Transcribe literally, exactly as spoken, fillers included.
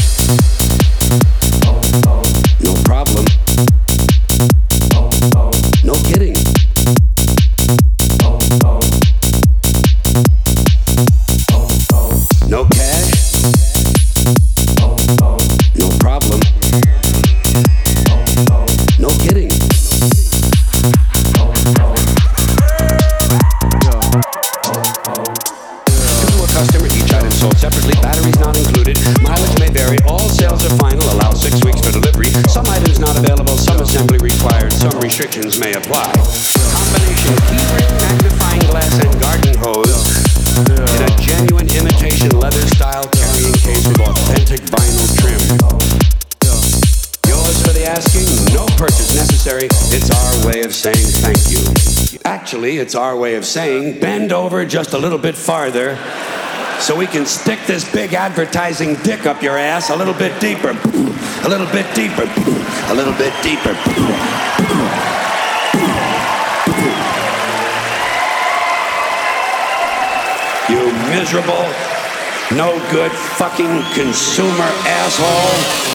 No problem. No kidding. No cash. No problem. No kidding. To a customer, each item sold separately, batteries not included. Mileage may vary. All sales are final. Allow six weeks for delivery. Some items not available. Some assembly required. Some restrictions may apply. Combination keyring, magnifying glass, and garden hose in a genuine imitation leather style carrying case with authentic vinyl trim. Yours for the asking, no purchase necessary. It's our way of saying thank you. Actually, it's our way of saying bend over just a little bit farther so we can stick this big advertising dick up your ass a little bit deeper. A little bit deeper. A little bit deeper. You miserable, no good fucking consumer asshole.